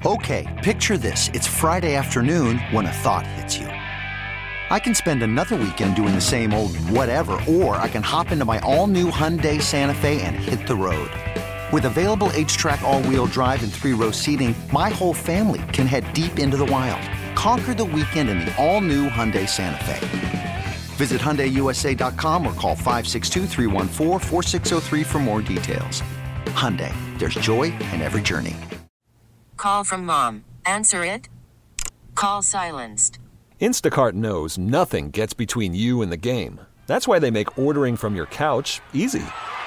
Okay, picture this. It's Friday afternoon when a thought hits you. I can spend another weekend doing the same old whatever, or I can hop into my all-new Hyundai Santa Fe and hit the road. With available H-Track all-wheel drive and 3-row seating, my whole family can head deep into the wild. Conquer the weekend in the all-new Hyundai Santa Fe. Visit HyundaiUSA.com or call 562-314-4603 for more details. Hyundai, there's joy in every journey. Call from mom. Answer it. Call silenced. Instacart knows nothing gets between you and the game. That's why they make ordering from your couch easy.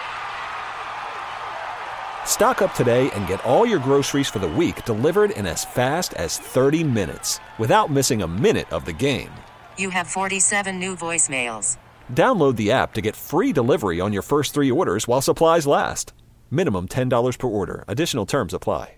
Stock up today and get all your groceries for the week delivered in as fast as 30 minutes without missing a minute of the game. You have 47 new voicemails. Download the app to get free delivery on your first 3 orders while supplies last. Minimum $10 per order. Additional terms apply.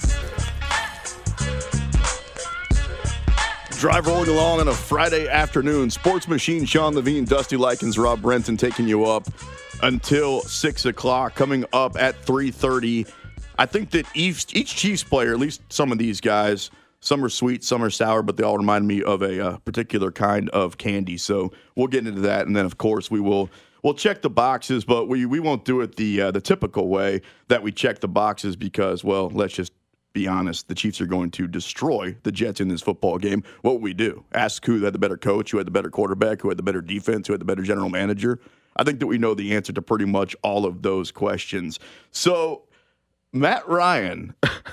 Drive rolling along on a Friday afternoon. Sports Machine, Sean Levine, Dusty Likens, Rob Brenton taking you up until 6 o'clock. Coming up at 3:30. I think that each Chiefs player, at least some of these guys, some are sweet, some are sour, but they all remind me of a particular kind of candy. So we'll get into that. And then, of course, we'll check the boxes, but we won't do it the typical way that we check the boxes because, well, let's just be honest, the Chiefs are going to destroy the Jets in this football game. What would we do? Ask who had the better coach, who had the better quarterback, who had the better defense, who had the better general manager? I think that we know the answer to pretty much all of those questions. So Matt Ryan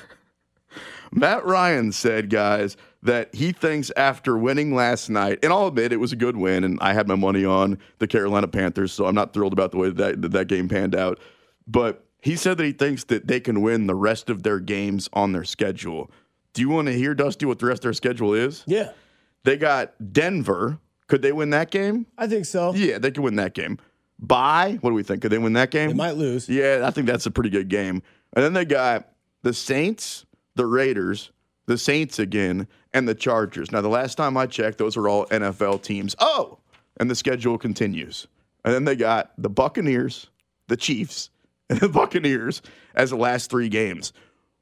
said, guys, that he thinks after winning last night, and I'll admit it was a good win, and I had my money on the Carolina Panthers, so I'm not thrilled about the way that game panned out. But he said that he thinks that they can win the rest of their games on their schedule. Do you want to hear, Dusty, what the rest of their schedule is? Yeah. They got Denver. Could they win that game? I think so. Yeah, they could win that game. Bye. What do we think? Could they win that game? They might lose. Yeah, I think that's a pretty good game. And then they got the Saints, the Raiders, the Saints again, and the Chargers. Now, the last time I checked, those are all NFL teams. Oh, and the schedule continues. And then they got the Buccaneers, the Chiefs, and the Buccaneers as the last 3 games.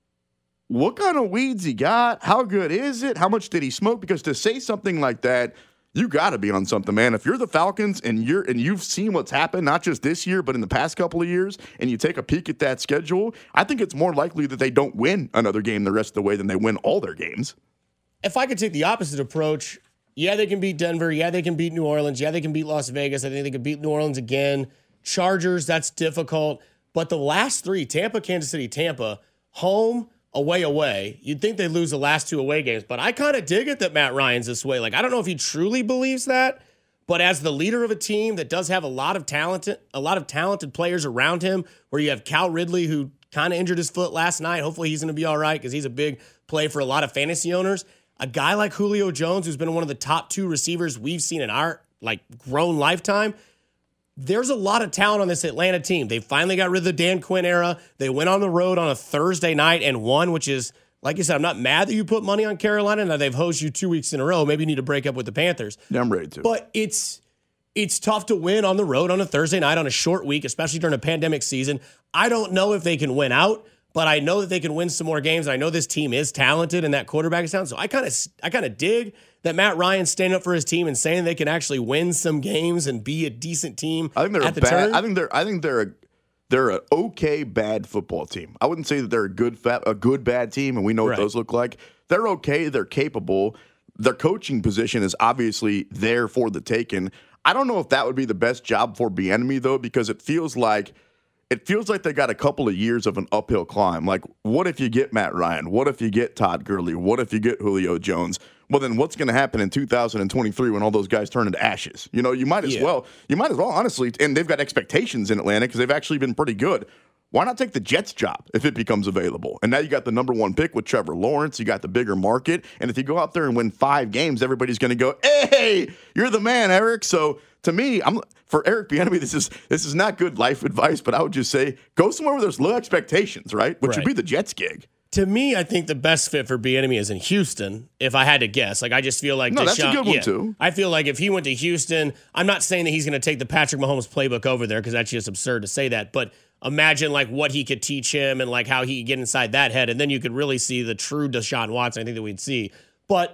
What kind of weeds he got? How good is it? How much did he smoke? Because to say something like that, you got to be on something, man. If you're the Falcons and you've seen what's happened, not just this year, but in the past couple of years, and you take a peek at that schedule, I think it's more likely that they don't win another game the rest of the way than they win all their games. If I could take the opposite approach, yeah, they can beat Denver. Yeah, they can beat New Orleans. Yeah, they can beat Las Vegas. I think they can beat New Orleans again. Chargers, that's difficult. But the last 3, Tampa, Kansas City, Tampa, home, away. You'd think they'd lose the last 2 away games. But I kind of dig it that Matt Ryan's this way. Like, I don't know if he truly believes that. But as the leader of a team that does have a lot of talented players around him, where you have Cal Ridley, who kind of injured his foot last night. Hopefully he's going to be all right because he's a big play for a lot of fantasy owners. A guy like Julio Jones, who's been one of the top 2 receivers we've seen in our grown lifetime. There's a lot of talent on this Atlanta team. They finally got rid of the Dan Quinn era. They went on the road on a Thursday night and won, which is, like you said, I'm not mad that you put money on Carolina. Now they've hosed you 2 weeks in a row. Maybe you need to break up with the Panthers. Yeah, I'm ready to. But it's tough to win on the road on a Thursday night on a short week, especially during a pandemic season. I don't know if they can win out, but I know that they can win some more games. I know this team is talented and that quarterback is talented. So I kind of dig that Matt Ryan's standing up for his team and saying they can actually win some games and be a decent team. I think they're at the turn. I think they're an okay bad football team. I wouldn't say that they're a good bad team, and we know what those look like. They're okay. They're capable. Their coaching position is obviously there for the taking. I don't know if that would be the best job for Bieniemy though, because it feels like they got a couple of years of an uphill climb. Like, what if you get Matt Ryan? What if you get Todd Gurley? What if you get Julio Jones? Well, then what's going to happen in 2023 when all those guys turn into ashes? You know, you might as well, honestly, and they've got expectations in Atlanta because they've actually been pretty good. Why not take the Jets job if it becomes available? And now you got the number 1 pick with Trevor Lawrence. You got the bigger market. And if you go out there and win 5 games, everybody's going to go, hey, you're the man, Eric. So to me, for Eric Bieniemy, this is not good life advice, but I would just say go somewhere where there's low expectations, right? Which would be the Jets gig. To me, I think the best fit for Bieniemy is in Houston, if I had to guess. Like, I just feel like that's a good one, too. I feel like if he went to Houston, I'm not saying that he's going to take the Patrick Mahomes playbook over there because that's just absurd to say that. But imagine like what he could teach him and like how he could get inside that head. And then you could really see the true Deshaun Watson, I think, that we'd see. But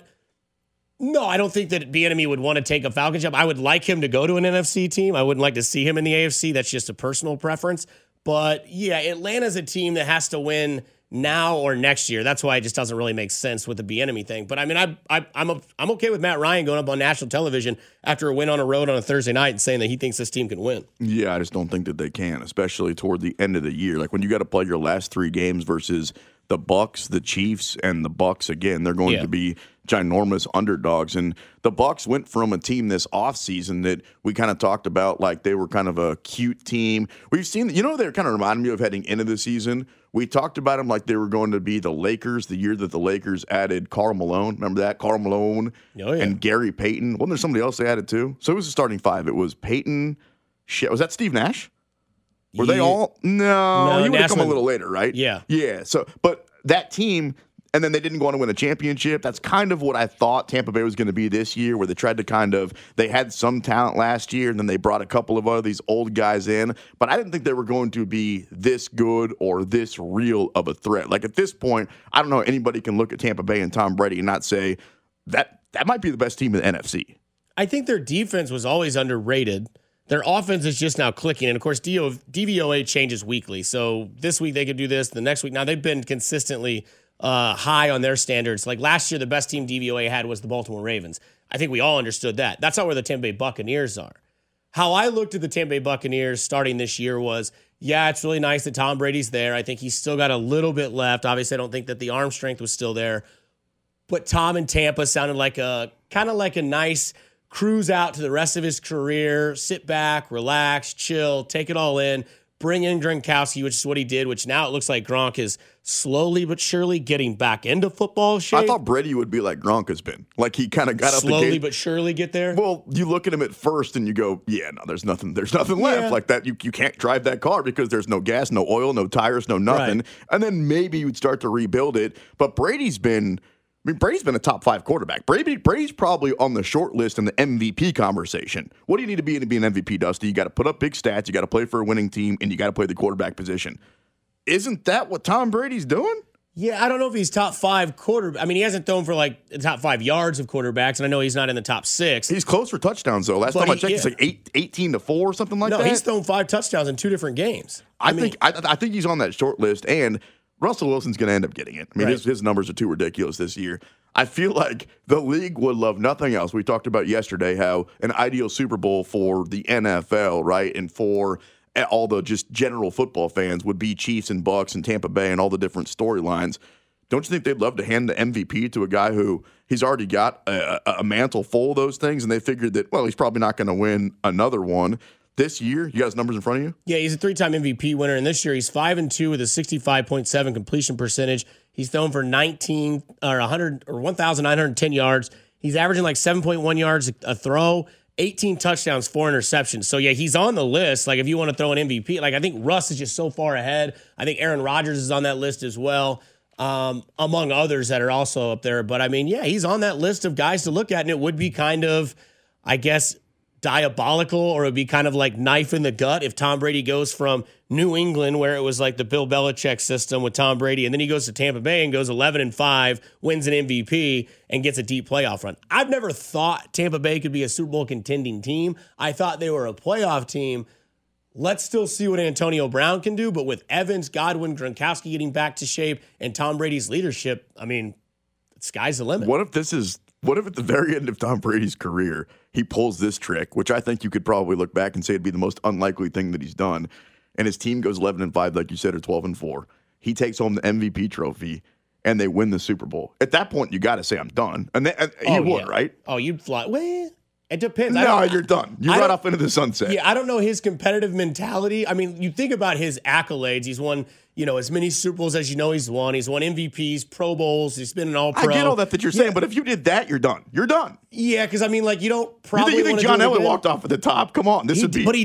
no, I don't think that Bieniemy would want to take a Falcons job. I would like him to go to an NFC team. I wouldn't like to see him in the AFC. That's just a personal preference. But yeah, Atlanta's a team that has to win now or next year. That's why it just doesn't really make sense with the Bieniemy thing. But I mean, I'm okay with Matt Ryan going up on national television after a win on a road on a Thursday night and saying that he thinks this team can win. Yeah, I just don't think that they can, especially toward the end of the year. Like when you got to play your last 3 games versus the Bucs, the Chiefs, and the Bucs again, they're going to be ginormous underdogs. And the Bucs went from a team this offseason that we kind of talked about like they were kind of a cute team. We've seen, they kind of reminded me of heading into the season. We talked about them like they were going to be the Lakers the year that the Lakers added Karl Malone. Remember that? Karl Malone and Gary Payton. Wasn't there somebody else they added too? So it was a starting 5. It was Payton. Was that Steve Nash? Were they all? No, he would have come a little later, right? Yeah. Yeah. So, but that team, and then they didn't go on to win a championship. That's kind of what I thought Tampa Bay was going to be this year, where they tried to they had some talent last year, and then they brought a couple of these old guys in. But I didn't think they were going to be this good or this real of a threat. Like at this point, I don't know anybody can look at Tampa Bay and Tom Brady and not say that might be the best team in the NFC. I think their defense was always underrated. Their offense is just now clicking. And, of course, DVOA changes weekly. So this week they could do this. The next week. Now, they've been consistently high on their standards. Like last year, the best team DVOA had was the Baltimore Ravens. I think we all understood that. That's not where the Tampa Bay Buccaneers are. How I looked at the Tampa Bay Buccaneers starting this year was, yeah, it's really nice that Tom Brady's there. I think he's still got a little bit left. Obviously, I don't think that the arm strength was still there. But Tom in Tampa sounded like a nice cruise out to the rest of his career, sit back, relax, chill, take it all in, bring in Gronkowski, which is what he did, which now it looks like Gronk is slowly but surely getting back into football shape. I thought Brady would be like Gronk has been. Like he kind of got up the gate. Slowly but surely get there? Well, you look at him at first and you go, yeah, no, there's nothing left. Like that, you can't drive that car because there's no gas, no oil, no tires, no nothing. Right. And then maybe you'd start to rebuild it. But Brady's been a top 5 quarterback. Brady's probably on the short list in the MVP conversation. What do you need to be an MVP, Dusty? You got to put up big stats, you got to play for a winning team, and you got to play the quarterback position. Isn't that what Tom Brady's doing? Yeah, I don't know if he's top 5 quarterback. I mean, he hasn't thrown for like the top 5 yards of quarterbacks, and I know he's not in the top 6. He's close for touchdowns, though. Last time I checked, it's like 18-4 or something like that. No, he's thrown 5 touchdowns in 2 different games. I think he's on that short list, and Russell Wilson's going to end up getting it. I mean, his numbers are too ridiculous this year. I feel like the league would love nothing else. We talked about yesterday how an ideal Super Bowl for the NFL, right, and for all the just general football fans would be Chiefs and Bucs and Tampa Bay and all the different storylines. Don't you think they'd love to hand the MVP to a guy who he's already got a mantle full of those things, and they figured that, well, he's probably not going to win another one this year? You got his numbers in front of you? Yeah, he's a 3-time MVP winner, and this year he's 5-2 with a 65.7 completion percentage. He's thrown for 1,910 yards. He's averaging like 7.1 yards a throw, 18 touchdowns, 4 interceptions. So yeah, he's on the list. Like if you want to throw an MVP, like I think Russ is just so far ahead. I think Aaron Rodgers is on that list as well, among others that are also up there. But I mean, yeah, he's on that list of guys to look at, and it would be kind of, I guess, diabolical, or it would be kind of like knife in the gut if Tom Brady goes from New England, where it was like the Bill Belichick system with Tom Brady, and then he goes to Tampa Bay and goes 11-5, wins an MVP, and gets a deep playoff run. I've never thought Tampa Bay could be a Super Bowl contending team. I thought they were a playoff team. Let's still see what Antonio Brown can do, but with Evans, Godwin, Gronkowski getting back to shape, and Tom Brady's leadership, I mean, the sky's the limit. What if at the very end of Tom Brady's career, he pulls this trick, which I think you could probably look back and say it'd be the most unlikely thing that he's done, and his team goes 11-5, like you said, or 12-4. He takes home the MVP trophy, and they win the Super Bowl. At that point, you got to say, I'm done. And he would, right? Oh, you'd fly. Well, it depends. No, you're done. You ride off into the sunset. Yeah, I don't know his competitive mentality. I mean, you think about his accolades. He's won, as many Super Bowls as he's won. He's won MVPs, Pro Bowls. He's been an All-Pro. I get all that you're saying, but if you did that, you're done. You're done. Yeah, because I mean, like you don't probably. You think John Elway walked off at the top? Come on, but he didn't.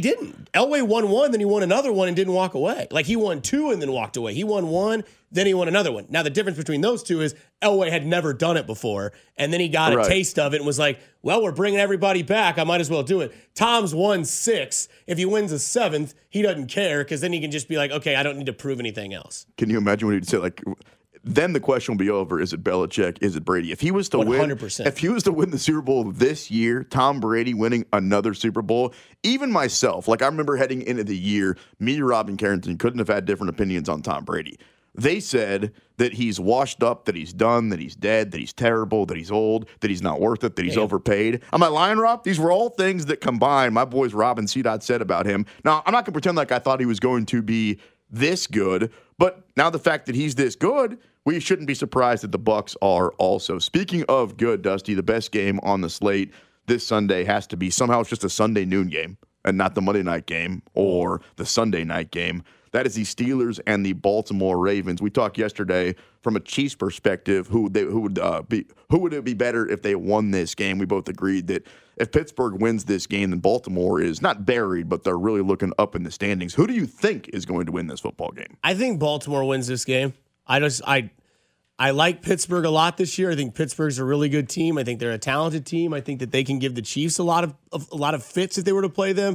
Elway won one, then he won another one and didn't walk away. Like he won two and then walked away. He won one, then he won another one. Now the difference between those two is Elway had never done it before, and then he got a taste of it and was like, well, we're bringing everybody back. I might as well do it. Tom's won 6. If he wins a 7th, he doesn't care because then he can just be like, okay, I don't need to prove anything else. Can you imagine what he'd say? Like, then the question will be over. Is it Belichick? Is it Brady? If he was to 100%. win, if he was to win the Super Bowl this year, Tom Brady winning another Super Bowl, even myself, like I remember heading into the year, me, Rob, and Carrington couldn't have had different opinions on Tom Brady. They said that he's washed up, that he's done, that he's dead, that he's terrible, that he's old, that he's not worth it, that he's overpaid. Am I lying, Rob? These were all things that combined my boys Rob and C-Dot said about him. Now, I'm not going to pretend like I thought he was going to be this good, but now the fact that he's this good, we shouldn't be surprised that the Bucs are also. Speaking of good, Dusty, the best game on the slate this Sunday has to be somehow it's just a Sunday noon game and not the Monday night game or the Sunday night game. That is the Steelers and the Baltimore Ravens. We talked yesterday from a Chiefs perspective who would it be better if they won this game. We both agreed that if Pittsburgh wins this game, then Baltimore is not buried, but they're really looking up in the standings. Who do you think is going to win this football game? I think Baltimore wins this game. I like Pittsburgh a lot this year. I think Pittsburgh's a really good team. I think they're a talented team. I think that they can give the Chiefs a lot of fits if they were to play them.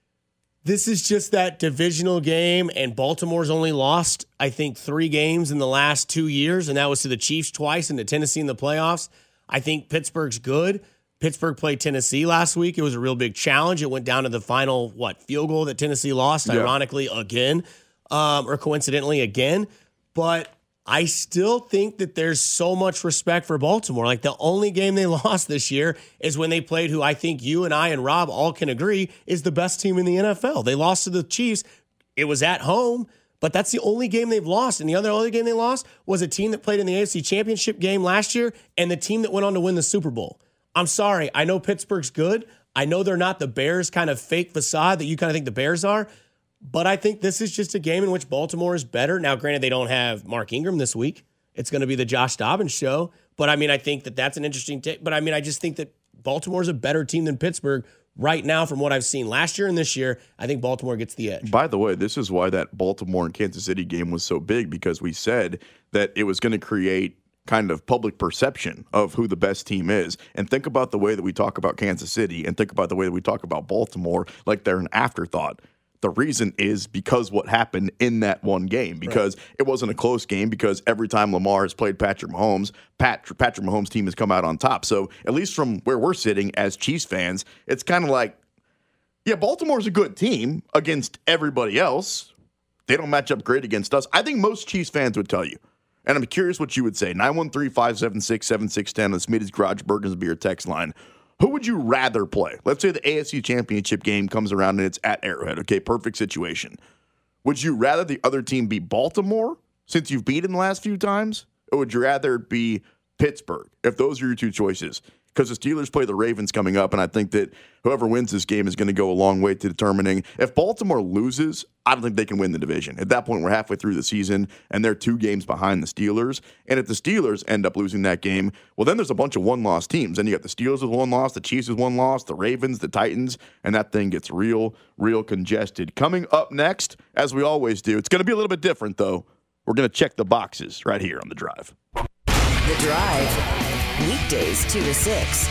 This is just that divisional game, and Baltimore's only lost, I think, 3 games in the last 2 years, and that was to the Chiefs twice and to Tennessee in the playoffs. I think Pittsburgh's good. Pittsburgh played Tennessee last week. It was a real big challenge. It went down to the final, field goal that Tennessee lost, ironically, again, or coincidentally again. But I still think that there's so much respect for Baltimore. Like, the only game they lost this year is when they played who I think you and I and Rob all can agree is the best team in the NFL. They lost to the Chiefs. It was at home, but that's the only game they've lost. And the other game they lost was a team that played in the AFC Championship game last year and the team that went on to win the Super Bowl. I'm sorry. I know Pittsburgh's good. I know they're not the Bears kind of fake facade that you kind of think the Bears are. But I think this is just a game in which Baltimore is better. Now, granted, they don't have Mark Ingram this week. It's going to be the Josh Dobbins show. But, I mean, I think that that's an interesting take. But, I mean, I just think that Baltimore's a better team than Pittsburgh right now from what I've seen last year and this year. I think Baltimore gets the edge. By the way, this is why that Baltimore and Kansas City game was so big, because we said that it was going to create kind of public perception of who the best team is. And think about the way that we talk about Kansas City and think about the way that we talk about Baltimore like they're an afterthought. The reason is because what happened in that one game, because it wasn't a close game, because every time Lamar has played Patrick Mahomes, Patrick Mahomes' team has come out on top. So at least from where we're sitting as Chiefs fans, it's kind of like, yeah, Baltimore's a good team against everybody else. They don't match up great against us. I think most Chiefs fans would tell you. And I'm curious what you would say. 913-576-7610 on the Smitty's Garage Burgers Beer text line. Who would you rather play? Let's say the AFC Championship game comes around and it's at Arrowhead. Okay, perfect situation. Would you rather the other team be Baltimore, since you've beaten the last few times? Or would you rather be Pittsburgh, if those are your two choices? Because the Steelers play the Ravens coming up, and I think that whoever wins this game is going to go a long way to determining. If Baltimore loses, I don't think they can win the division. At that point, we're halfway through the season, and they're 2 games behind the Steelers. And if the Steelers end up losing that game, well, then there's a bunch of one-loss teams. And you got the Steelers with 1 loss, the Chiefs with 1 loss, the Ravens, the Titans, and that thing gets real congested. Coming up next, as we always do, it's going to be a little bit different, though. We're going to check the boxes right here on The Drive. The Drive. Weekdays 2 to 6.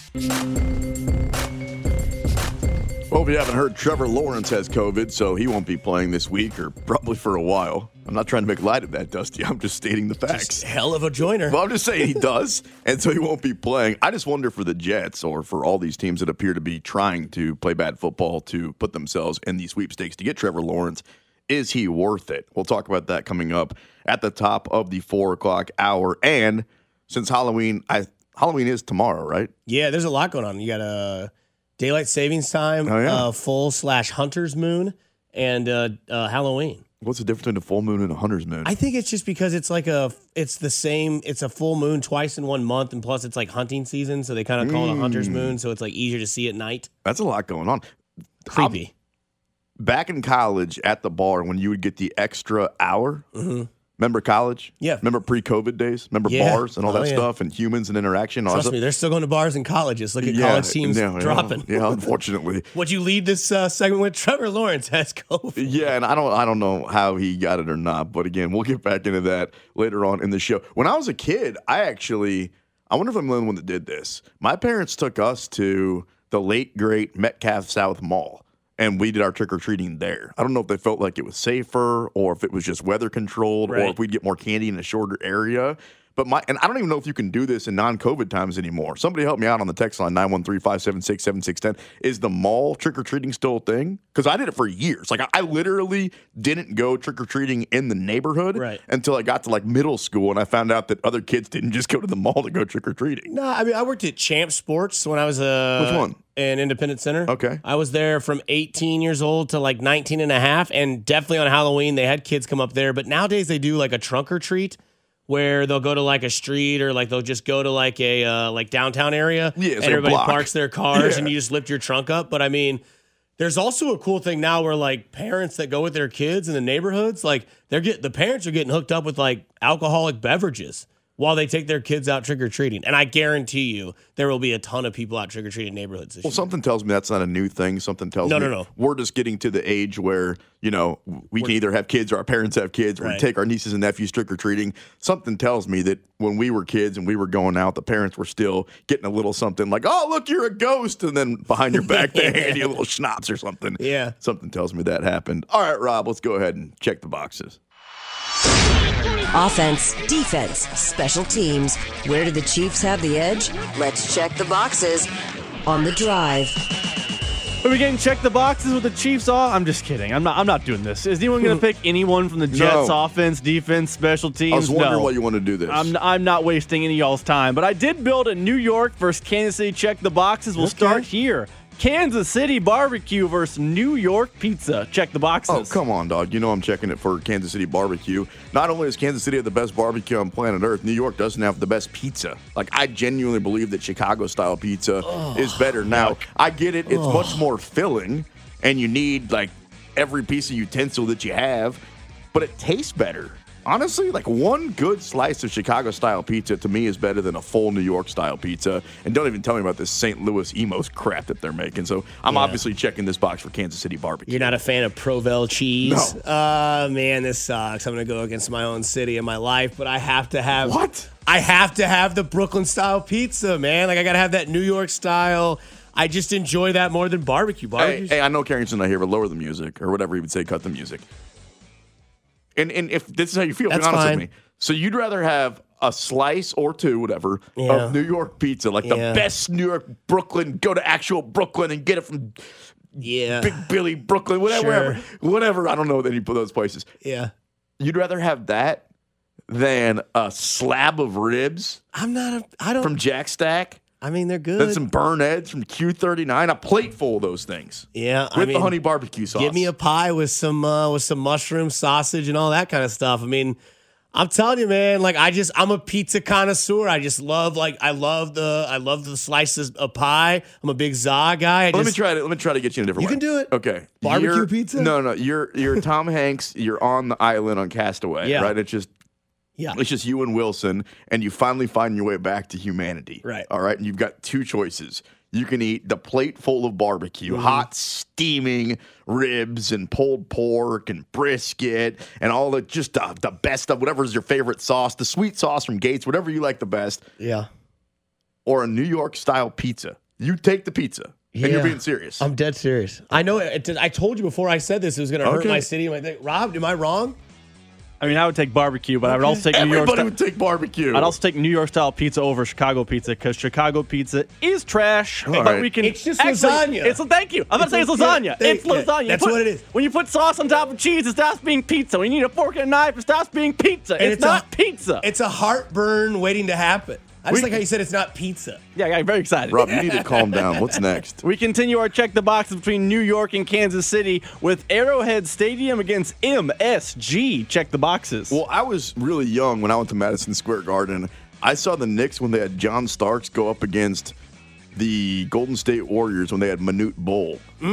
Well, if you haven't heard, Trevor Lawrence has COVID, so he won't be playing this week or probably for a while. I'm not trying to make light of that, Dusty. I'm just stating the facts. Just hell of a joiner. Well, I'm just saying he does, and so he won't be playing. I just wonder for the Jets or for all these teams that appear to be trying to play bad football to put themselves in these sweepstakes to get Trevor Lawrence, is he worth it? We'll talk about that coming up at the top of the 4 o'clock hour. And since Halloween is tomorrow, right? Yeah, there's a lot going on. You got a daylight savings time, full/hunter's moon, and Halloween. What's the difference between a full moon and a hunter's moon? I think it's just because it's the same. It's a full moon twice in 1 month, and plus it's like hunting season, so they kind of call it a hunter's moon, so it's like easier to see at night. That's a lot going on. Creepy. Back in college at the bar, when you would get the extra hour, Remember college? Yeah. Remember pre-COVID days? Remember bars and all that stuff and humans and interaction? Trust me, they're still going to bars and colleges. Look at college teams dropping. Yeah, unfortunately. Would you lead this segment with Trevor Lawrence has COVID? Yeah, and I don't know how he got it or not, but again, we'll get back into that later on in the show. When I was a kid, I wonder if I'm the only one that did this. My parents took us to the late great Metcalf South Mall. And we did our trick-or-treating there. I don't know if they felt like it was safer or if it was just weather-controlled or if we'd get more candy in a shorter area. But I don't even know if you can do this in non-COVID times anymore. Somebody help me out on the text line, 913-576-7610. Is the mall trick-or-treating still a thing? Because I did it for years. Like, I literally didn't go trick-or-treating in the neighborhood until I got to, like, middle school, and I found out that other kids didn't just go to the mall to go trick-or-treating. No, I mean, I worked at Champ Sports when I was Which one? An Independent Center. Okay. I was there from 18 years old to like 19 and a half, and definitely on Halloween, they had kids come up there. But nowadays, they do like a trunk or treat where they'll go to like a street or like they'll just go to like a like downtown area and everybody parks their cars and you just lift your trunk up. But I mean, there's also a cool thing now where like parents that go with their kids in the neighborhoods, like the parents are getting hooked up with like alcoholic beverages while they take their kids out trick-or-treating. And I guarantee you there will be a ton of people out trick-or-treating neighborhoods this year. Something tells me that's not a new thing. Something tells me we're just getting to the age where, we can either have kids or our parents have kids, or we take our nieces and nephews trick-or-treating. Something tells me that when we were kids and we were going out, the parents were still getting a little something like, oh, look, you're a ghost. And then behind your back, they hand you a little schnapps or something. Yeah. Something tells me that happened. All right, Rob, let's go ahead and check the boxes. Offense, defense, special teams. Where do the Chiefs have the edge? Let's check the boxes on The Drive. Are we getting check the boxes with the Chiefs off? I'm just kidding. I'm not doing this. Is anyone going to pick anyone from the Jets offense, defense, special teams? I was wondering why you want to do this. I'm not wasting any of y'all's time, but I did build a New York versus Kansas City check the boxes. We'll start here. Kansas City barbecue versus New York pizza. Check the boxes. Oh, come on, dog. You know I'm checking it for Kansas City barbecue. Not only does Kansas City have the best barbecue on planet Earth, New York doesn't have the best pizza. Like, I genuinely believe that Chicago-style pizza is better. Now, I get it. It's much more filling, and you need, like, every piece of utensil that you have, but it tastes better. Honestly, like one good slice of Chicago-style pizza to me is better than a full New York-style pizza. And don't even tell me about this St. Louis Emos crap that they're making. So I'm obviously checking this box for Kansas City barbecue. You're not a fan of Provel cheese? No. Man, this sucks. I'm going to go against my own city and my life, but I have to have... What? I have to have the Brooklyn-style pizza, man. Like, I got to have that New York-style... I just enjoy that more than barbecue. Hey, I know Carrington's not here, but lower the music, or whatever he would say, cut the music. And if this is how you feel, be honest with me. So you'd rather have a slice or two, whatever, of New York pizza, like the best New York, Brooklyn, go to actual Brooklyn and get it from Big Billy, Brooklyn, whatever. I don't know any of those places. Yeah. You'd rather have that than a slab of ribs from Jack Stack? I mean, they're good. Then some Burnett's from Q39, a plate full of those things. Yeah, with the honey barbecue sauce. Give me a pie with some mushroom, sausage, and all that kind of stuff. I mean, I'm telling you, man. Like, I'm a pizza connoisseur. I just love, I love the slices of pie. I'm a big za guy. Let me try to get you in a different way. You can do it. Okay, barbecue pizza. No, you're Tom Hanks. You're on the island on Castaway. Yeah. Right. It's just you and Wilson, and you finally find your way back to humanity. Right. All right. And you've got two choices. You can eat the plate full of barbecue, hot, steaming ribs and pulled pork and brisket and all the best stuff, whatever's your favorite sauce, the sweet sauce from Gates, whatever you like the best. Yeah. Or a New York-style pizza. You take the pizza. And you're being serious. I'm dead serious. I know. I told you before I said this, it was going to hurt my city. Rob, am I wrong? I mean, I would take barbecue, but I would also take New York. Everybody would take barbecue. I'd also take New York style pizza over Chicago pizza because Chicago pizza is trash. But we can. It's just lasagna. Thank you. I'm about to say it's lasagna. It's lasagna. That's what it is. When you put sauce on top of cheese, it stops being pizza. When you need a fork and a knife, it stops being pizza. And it's not pizza. It's a heartburn waiting to happen. I just like how you said it's not pizza. Yeah, I got very excited. Rob, you need to calm down. What's next? We continue our check the boxes between New York and Kansas City with Arrowhead Stadium against MSG. Check the boxes. Well, I was really young when I went to Madison Square Garden. I saw the Knicks when they had John Starks go up against the Golden State Warriors when they had Manute Bol.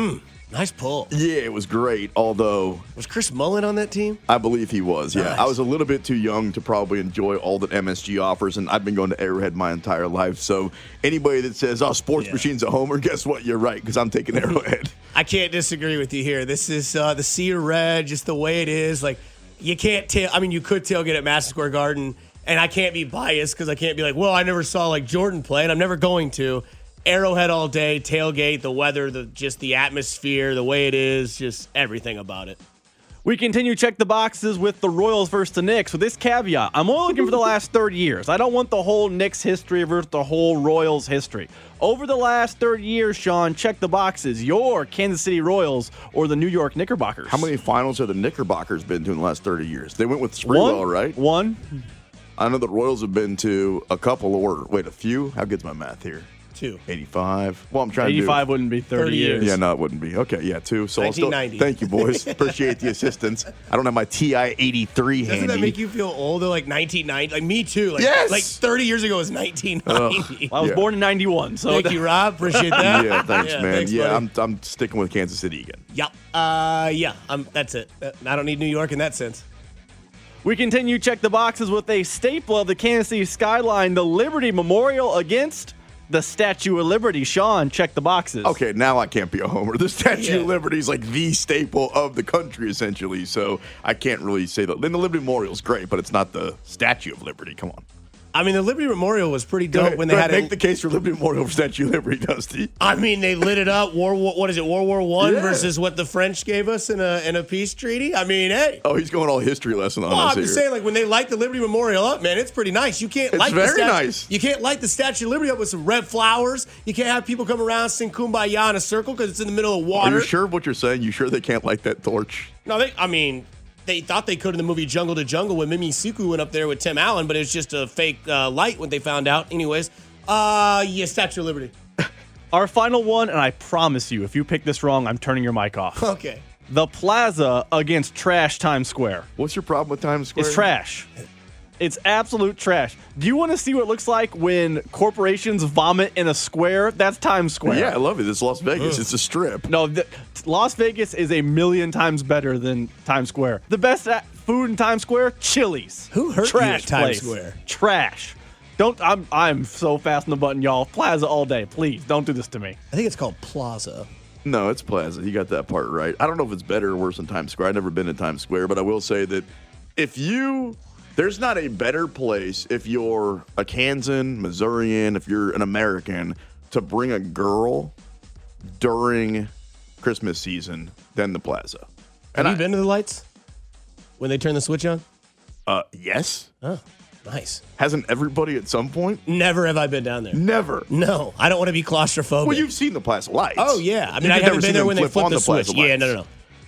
Nice pull. Yeah, it was great, although Was Chris Mullen on that team? I believe he was, yeah. Nice. I was a little bit too young to probably enjoy all that MSG offers, and I've been going to Arrowhead my entire life. So anybody that says, Sports Machine's a homer, guess what? You're right, because I'm taking Arrowhead. I can't disagree with you here. This is the sea of red, just the way it is. Like, you can't you could tailgate at Madison Square Garden, and I can't be biased because I can't be like, well, I never saw like Jordan play, and I'm never going to. Arrowhead all day, tailgate, the weather, just the atmosphere, the way it is, just everything about it. We continue check the boxes with the Royals versus the Knicks. With this caveat, I'm only looking for the last 30 years. I don't want the whole Knicks history versus the whole Royals history. Over the last 30 years, Sean, check the boxes. Your Kansas City Royals or the New York Knickerbockers? How many finals have the Knickerbockers been to in the last 30 years? They went with Sprewell, right? One. I know the Royals have been to a couple or, a few? How good's my math here? 2. 85. Well, I'm trying to do 85 wouldn't be 30 years. Yeah, no, it wouldn't be. Okay, yeah, 2. So 1990. Thank you, boys. Appreciate the assistance. I don't have my TI 83 handy. Doesn't that make you feel older, like 1990? Like, me too. Like, Yes! Like 30 years ago was 1990. Well, I was Yeah. born in 91. So Thank you, Rob. Appreciate that. Yeah, thanks, man. Thanks, Yeah, buddy. I'm sticking with Kansas City again. Yep. That's it. I don't need New York in that sense. We continue check the boxes with a staple of the Kansas City skyline, the Liberty Memorial against the Statue of Liberty. Sean, check the boxes. Okay, now I can't be a homer. The Statue Yeah. of Liberty is like the staple of the country, essentially. So I can't really say that. Then the Liberty Memorial is great, but it's not the Statue of Liberty. Come on. I mean, the Liberty Memorial was pretty Go dope ahead, when they go had ahead, it. make the case for Liberty Memorial for Statue of Liberty, Dusty. I mean, they lit it up. World War I Yeah. versus what the French gave us in a peace treaty. I mean, hey. Oh, he's going all history lesson on Well, us I'm here. just saying, like, when they light the Liberty Memorial up, man, it's pretty nice. You can't It's light very the statue. nice. You can't light the Statue of Liberty up with some red flowers. You can't have people come around sing Kumbaya in a circle because it's in the middle of Are water. you sure of what you're saying? You sure they can't light that torch? No, they thought they could in the movie Jungle to Jungle when Mimi Siku went up there with Tim Allen, but it was just a fake light when they found out. Anyways, Statue of Liberty. Our final one, and I promise you, if you pick this wrong, I'm turning your mic off. Okay. The Plaza against trash Times Square. What's your problem with Times Square? It's trash. It's absolute trash. Do you want to see what it looks like when corporations vomit in a square? That's Times Square. Yeah, I love it. It's Las Vegas. It's a strip. No, Las Vegas is a million times better than Times Square. The best food in Times Square? Chili's. Who hurt you Trash at Times place. Square? Trash. I'm so fast on the button, y'all. Plaza all day. Please, don't do this to me. I think it's called Plaza. No, it's Plaza. You got that part right. I don't know if it's better or worse than Times Square. I've never been to Times Square, but I will say that there's not a better place if you're a Kansan, Missourian, if you're an American, to bring a girl during Christmas season than the Plaza. Have you been to the lights when they turn the switch on? Yes. Oh, nice. Hasn't everybody at some point? Never have I been down there. Never. No, I don't want to be claustrophobic. Well, you've seen the Plaza lights. Oh, yeah. I mean, You've I never haven't seen been there them when they flip on the switch. Plaza Yeah, lights. no.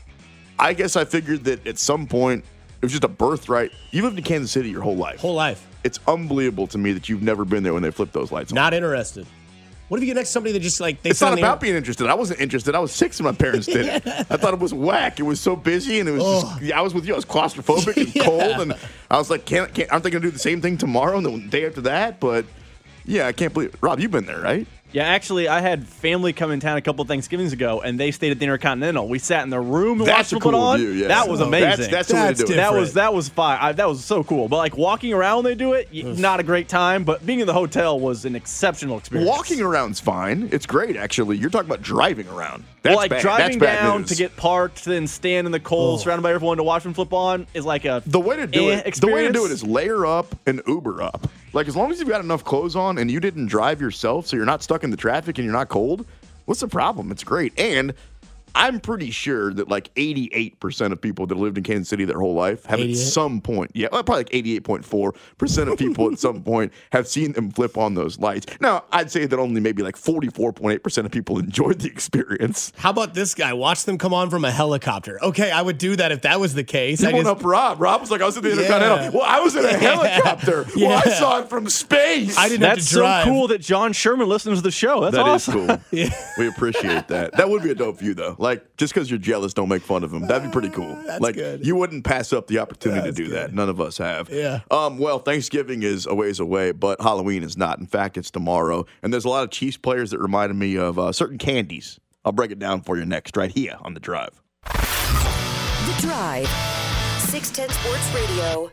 I guess I figured that at some point it was just a birthright. You lived in Kansas City your whole life. Whole life. It's unbelievable to me that you've never been there when they flip those lights on. Not interested. What if you get next to somebody that just like they It's sit not on the about being interested. I wasn't interested. I was 6 when my parents did it. I thought it was whack. It was so busy, and it was just. I was with you. I was claustrophobic and cold, and I was like, aren't they going to do the same thing tomorrow and the day after that? But yeah, I can't believe. Rob, you've been there, right? Yeah, actually, I had family come in town a couple of Thanksgivings ago, and they stayed at the Intercontinental. We sat in the room and That's watched a it put cool on. view, yeah. That was amazing. That's the way to do it. That was fine. That was so cool. But like walking around, when they do it. Not a great time. But being in the hotel was an exceptional experience. Walking around's fine. It's great, actually. You're talking about driving around. That's like bad. driving That's bad down news. to get parked, then stand in the cold, surrounded by everyone to watch them flip on, is like a The way to do it. The way to do it experience. is layer up and Uber up. Like as long as you've got enough clothes on and you didn't drive yourself, so you're not stuck in the traffic and you're not cold. What's the problem? It's great. And I'm pretty sure that like 88% of people that lived in Kansas City their whole life have 88? at some point, probably like 88.4% of people at some point have seen them flip on those lights. Now, I'd say that only maybe like 44.8% of people enjoyed the experience. How about this guy? Watch them come on from a helicopter. Okay, I would do that if that was the case. You went up Rob. Rob was like, I was at the Intercontinental. Well, I was in a helicopter. Well, I saw it from space. I didn't have That's to drive. so cool that John Sherman listens to the show. That's That is awesome. cool. We appreciate that. That would be a dope view, though. Like, just because you're jealous, don't make fun of him. That'd be pretty cool. That's like, good. you wouldn't pass up the opportunity to do that. None of us have. Yeah. Well, Thanksgiving is a ways away, but Halloween is not. In fact, it's tomorrow. And there's a lot of Chiefs players that reminded me of certain candies I'll break it down for you next, right here on The Drive. The Drive. 610 Sports Radio.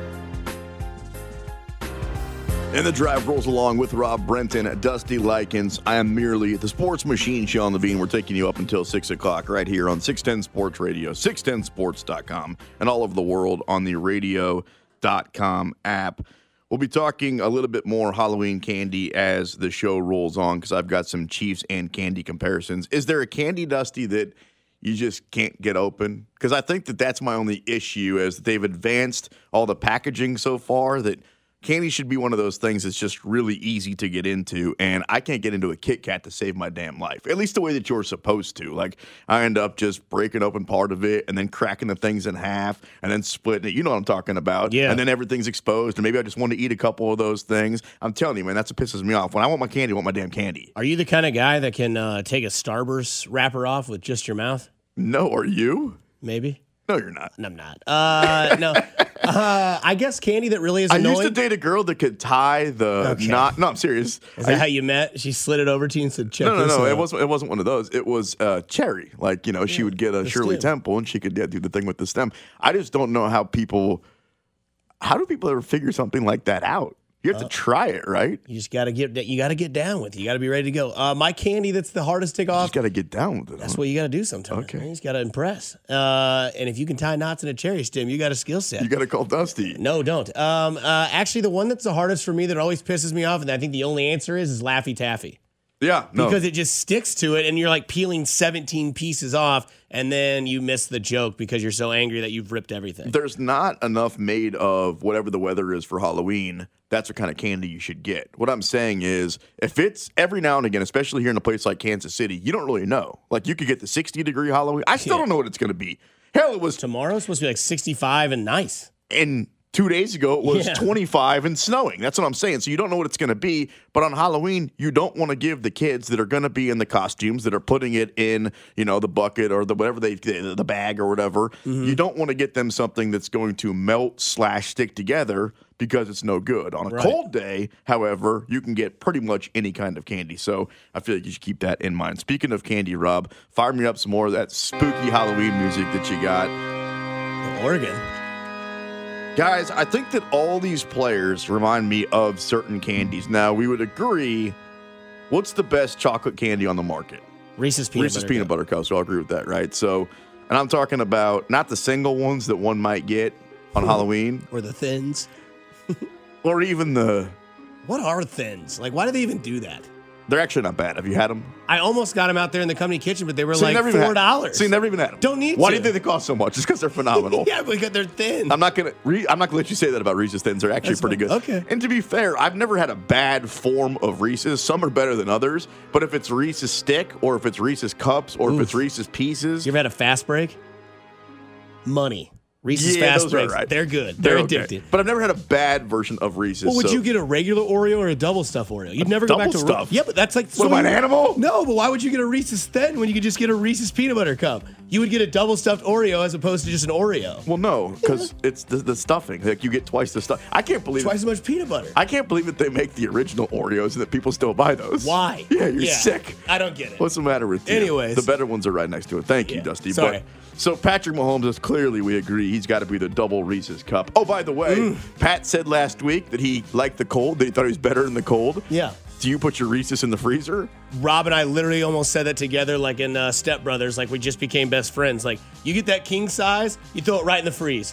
And The Drive rolls along with Rob Brenton, Dusty Likens. I am merely the sports machine, Sean Levine. We're taking you up until 6 o'clock right here on 610 Sports Radio, 610sports.com, and all over the world on the radio.com app. We'll be talking a little bit more Halloween candy as the show rolls on because I've got some Chiefs and candy comparisons. Is there a candy, Dusty, that you just can't get open? Because I think that that's my only issue is that they've advanced all the packaging so far that candy should be one of those things that's just really easy to get into, and I can't get into a Kit Kat to save my damn life, at least the way that you're supposed to. Like, I end up just breaking open part of it and then cracking the things in half and then splitting it. You know what I'm talking about. Yeah. And then everything's exposed, and maybe I just want to eat a couple of those things. I'm telling you, man, that's what pisses me off. When I want my candy, I want my damn candy. Are you the kind of guy that can take a Starburst wrapper off with just your mouth? No, are you? Maybe. No, you're not. No, I'm not. No. I guess candy that really is I annoying. used to date a girl that could tie the knot. No, I'm serious. Is that how you met? She slid it over to you and said, check this No. out. It wasn't one of those. It was cherry. Like, she would get a Shirley stem. Temple and she could do the thing with the stem. I just don't know how do people ever figure something like that out? You have to try it, right? You just got to get down with it. You got to be ready to go. My candy that's the hardest to take You off. just got to get down with it. That's what you got to do sometimes. Okay. Man. You just got to impress. And if you can tie knots in a cherry stem, you got a skill set. You got to call Dusty. No, don't. Actually, the one that's the hardest for me that always pisses me off, and I think the only answer is Laffy Taffy. Yeah, no. Because it just sticks to it, and you're like peeling 17 pieces off, and then you miss the joke because you're so angry that you've ripped everything. There's not enough made of whatever the weather is for Halloween. That's the kind of candy you should get. What I'm saying is, if it's every now and again, especially here in a place like Kansas City, you don't really know. Like, you could get the 60-degree Halloween. I still don't know what it's going to be. Hell, it was Tomorrow's supposed to be like 65 and nice. And 2 days ago, it was 25 and snowing. That's what I'm saying. So you don't know what it's going to be. But on Halloween, you don't want to give the kids that are going to be in the costumes, that are putting it in, the bucket or the bag or whatever. Mm-hmm. You don't want to get them something that's going to melt/stick together because it's no good. On a cold day, however, you can get pretty much any kind of candy. So I feel like you should keep that in mind. Speaking of candy, Rob, fire me up some more of that spooky Halloween music that you got. Oregon. Guys, I think that all these players remind me of certain candies. Now, we would agree, what's the best chocolate candy on the market? Reese's Peanut Butter Cups. We all agree with that, right? So, and I'm talking about not the single ones that one might get on Halloween. Or the Thins. Or even What are Thins? Like, why do they even do that? They're actually not bad. Have you had them? I almost got them out there in the company kitchen, but they were like $4. So you never even had them? Don't need Why to. do you think they cost so much? Just because they're phenomenal. Yeah, because they're thin. I'm not gonna let you say that about Reese's Thins. They're actually That's pretty fine. good. Okay. And to be fair, I've never had a bad form of Reese's. Some are better than others. But if it's Reese's stick, or if it's Reese's cups, or if it's Reese's pieces, You ever had a fast break? Money. Reese's Yeah, fast those are breaks. right. They're good. They're okay. addicting. But I've never had a bad version of Reese's. Well, would so- you get a regular Oreo or a double stuff Oreo? You'd never go back to double stuff? Yeah, but that's like What, am I an animal? No, but why would you get a Reese's Thin when you could just get a Reese's peanut butter cup? You would get a double stuffed Oreo as opposed to just an Oreo. Well, no, because it's the stuffing. Like, you get twice the stuff. I can't believe Twice as much peanut butter. I can't believe that they make the original Oreos and that people still buy those. Why? Yeah, you're sick. I don't get it. What's the matter with you? Anyways. The better ones are right next to it. Thank you, Yeah, Dusty. sorry. So Patrick Mahomes is clearly, we agree, he's got to be the double Reese's cup. Oh, by the way, Pat said last week that he liked the cold, that he thought he was better in the cold. Yeah. Do you put your Reese's in the freezer? Rob and I literally almost said that together, like in Step Brothers, like we just became best friends. Like, you get that king size, you throw it right in the freeze.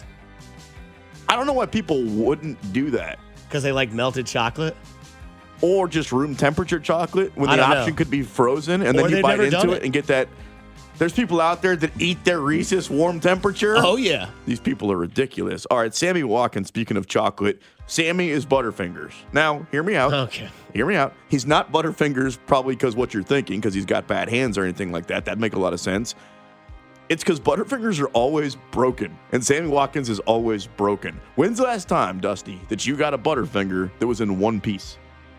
I don't know why people wouldn't do that. Because they like melted chocolate. Or just room temperature chocolate when I the don't know. option could be frozen, and Or then you they've bite never done into it. it and get that. There's people out there that eat their Reese's warm temperature. Oh, yeah. These people are ridiculous. All right, Sammy Watkins, speaking of chocolate, Sammy is Butterfingers. Now, hear me out. Okay. Hear me out. He's not Butterfingers probably because what you're thinking, because he's got bad hands or anything like that. That'd make a lot of sense. It's because Butterfingers are always broken, and Sammy Watkins is always broken. When's the last time, Dusty, that you got a Butterfinger that was in one piece?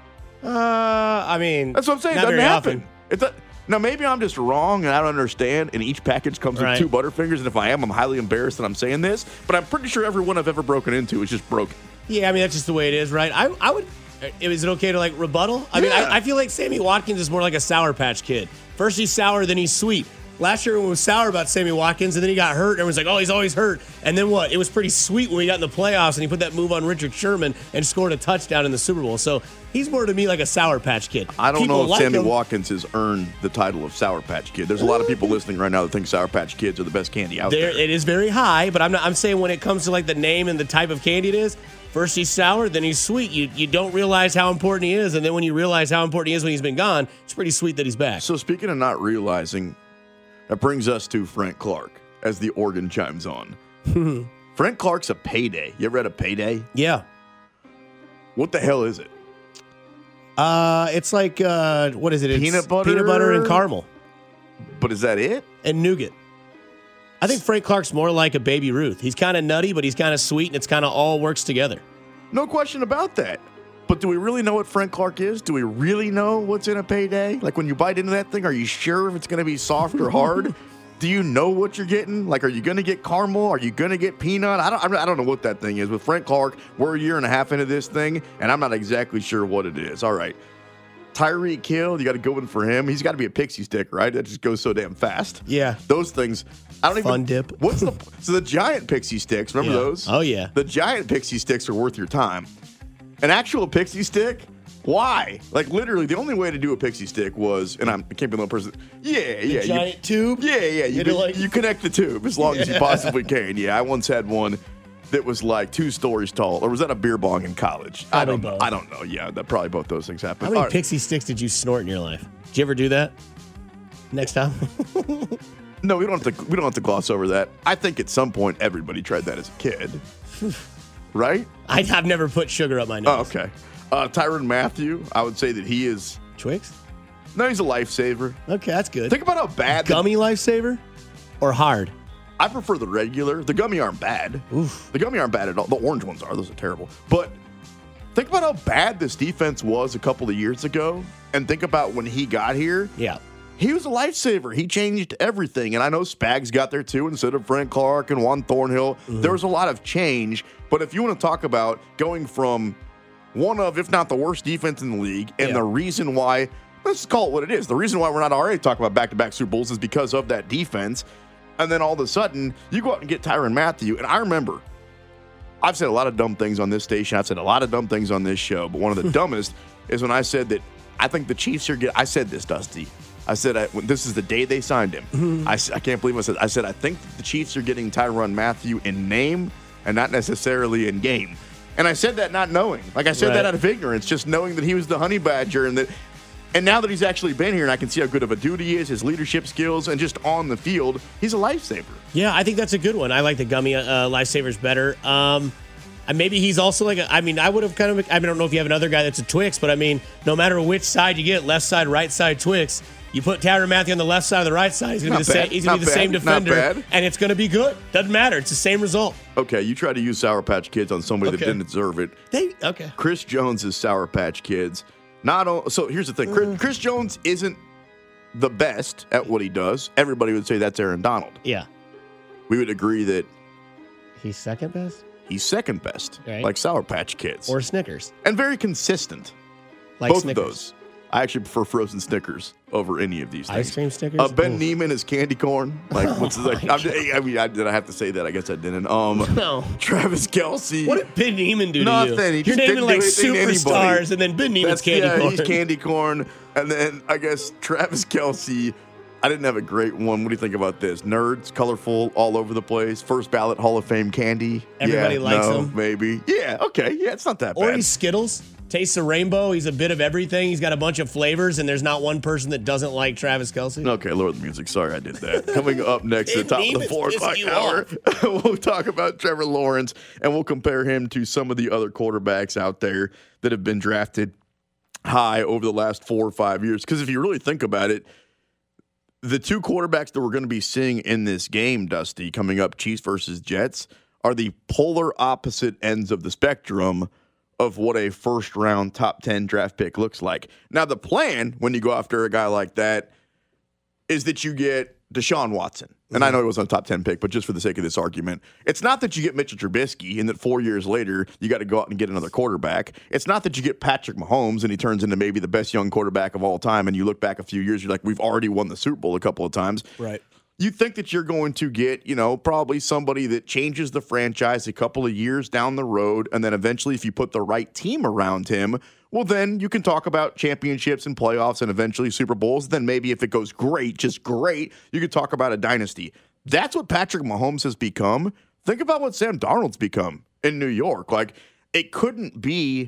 I mean, That's what I'm saying. It not doesn't very happen. often. Now, maybe I'm just wrong and I don't understand, and each package comes Right. with 2 Butterfingers, and if I am, I'm highly embarrassed that I'm saying this, but I'm pretty sure every one I've ever broken into is just broken. Yeah, I mean, that's just the way it is, right? I would Is it okay to, like, rebuttal? I mean, I feel like Sammy Watkins is more like a Sour Patch Kid. First he's sour, then he's sweet. Last year, everyone was sour about Sammy Watkins, and then he got hurt. Everyone's like, oh, he's always hurt. And then what? It was pretty sweet when we got in the playoffs, and he put that move on Richard Sherman and scored a touchdown in the Super Bowl. So he's more to me like a Sour Patch Kid. I don't know if Sammy Watkins has earned the title of Sour Patch Kid. There's a lot of people listening right now that think Sour Patch Kids are the best candy out there. It is very high, but I'm saying when it comes to, like, the name and the type of candy it is, first he's sour, then he's sweet. You don't realize how important he is, and then when you realize how important he is when he's been gone, it's pretty sweet that he's back. So speaking of not realizing, that brings us to Frank Clark as the organ chimes on. Frank Clark's a payday. You ever had a payday? Yeah. What the hell is it? It's like, what is it? It's peanut butter? Peanut butter and caramel. But is that it? And nougat. I think Frank Clark's more like a Baby Ruth. He's kind of nutty, but he's kind of sweet, and it's kind of all works together. No question about that. But do we really know what Frank Clark is? Do we really know what's in a payday? Like, when you bite into that thing, are you sure if it's going to be soft or hard? Do you know what you're getting? Like, are you going to get caramel? Are you going to get peanut? I don't know what that thing is. With Frank Clark, we're a year and a half into this thing, and I'm not exactly sure what it is. All right. Tyreek Hill, you got to go in for him. He's got to be a pixie stick, right? That just goes so damn fast. Yeah. Those things. I don't even. Fun dip. So the giant pixie sticks, remember those? Oh, yeah. The giant pixie sticks are worth your time. An actual pixie stick? Why? Like, literally, the only way to do a pixie stick was, and I can't be the only person. Yeah. Giant tube? Yeah. You connect the tube as long as you possibly can. Yeah, I once had one that was like 2 stories tall. Or was that a beer bong in college? Probably both. I don't know. Yeah, probably both those things happened. How many pixie sticks did you snort in your life? Did you ever do that? Next time? No, we don't have to gloss over that. I think at some point everybody tried that as a kid. Right? I've never put sugar up my nose. Oh, okay. Tyrann Mathieu, I would say that he is... Twix? No, he's a lifesaver. Okay, that's good. Think about how bad... Gummy lifesaver? Or hard? I prefer the regular. The gummy aren't bad. Oof. The gummy aren't bad at all. The orange ones are. Those are terrible. But think about how bad this defense was a couple of years ago, and think about when he got here. Yeah. He was a lifesaver. He changed everything. And I know Spags got there too instead of Frank Clark and Juan Thornhill. Mm-hmm. There was a lot of change. But if you want to talk about going from one of, if not the worst defense in the league, and the reason why, let's call it what it is, the reason why we're not already talking about back-to-back Super Bowls is because of that defense. And then all of a sudden, you go out and get Tyrann Mathieu. And I remember, I've said a lot of dumb things on this station. I've said a lot of dumb things on this show. But one of the dumbest is when I said that I think the Chiefs are I said this, Dusty. I said, this is the day they signed him. Mm-hmm. I can't believe I said, I think the Chiefs are getting Tyrann Mathieu in name and not necessarily in game. And I said that not knowing. Like, I said that out of ignorance, just knowing that he was the honey badger. And now that he's actually been here and I can see how good of a dude he is, his leadership skills, and just on the field, he's a lifesaver. Yeah, I think that's a good one. I like the gummy lifesavers better. Maybe he's also like, I would have I don't know if you have another guy that's a Twix, but no matter which side you get, left side, right side Twix, you put Tyrann Mathieu on the left side or the right side, he's going to be the same defender, and it's going to be good. Doesn't matter. It's the same result. Okay, you try to use Sour Patch Kids on somebody that didn't deserve it. Okay. Chris Jones is Sour Patch Kids. So here's the thing. Chris Jones isn't the best at what he does. Everybody would say that's Aaron Donald. Yeah. We would agree that he's second best? He's second best, like Sour Patch Kids. Or Snickers. And very consistent. Like both Snickers. of those. I actually prefer frozen Snickers over any of these things. Ice cream Snickers? Ben Neiman is candy corn. Like, what's his, did I have to say that? I guess I didn't. No. Travis Kelce. What did Ben Neiman do Nothing. to you? You're naming like superstars, and then Ben Neiman's candy corn. He's candy corn. And then I guess Travis Kelce. I didn't have a great one. What do you think about this? Nerds, colorful, all over the place. First ballot Hall of Fame candy. Everybody likes them. Maybe. Yeah, okay. Yeah, it's not that bad. Or he's Skittles. Tastes of rainbow. He's a bit of everything. He's got a bunch of flavors, and there's not one person that doesn't like Travis Kelce. Okay, lower the music. Sorry I did that. Coming up next at the top of the 4 o'clock hour, we'll talk about Trevor Lawrence, and we'll compare him to some of the other quarterbacks out there that have been drafted high over the last 4 or 5 years. Because if you really think about it, the 2 quarterbacks that we're going to be seeing in this game, Dusty, coming up, Chiefs versus Jets, are the polar opposite ends of the spectrum of what a first-round top 10 draft pick looks like. Now, the plan when you go after a guy like that is that you get Deshaun Watson, and I know he wasn't a top 10 pick, but just for the sake of this argument, it's not that you get Mitchell Trubisky and that 4 years later you got to go out and get another quarterback. It's not that you get Patrick Mahomes and he turns into maybe the best young quarterback of all time, and you look back a few years, you're like, we've already won the Super Bowl a couple of times. Right. You think that you're going to get, probably somebody that changes the franchise a couple of years down the road, and then eventually if you put the right team around him, well, then you can talk about championships and playoffs and eventually Super Bowls. Then maybe if it goes great, just great, you could talk about a dynasty. That's what Patrick Mahomes has become. Think about what Sam Darnold's become in New York. Like, it couldn't be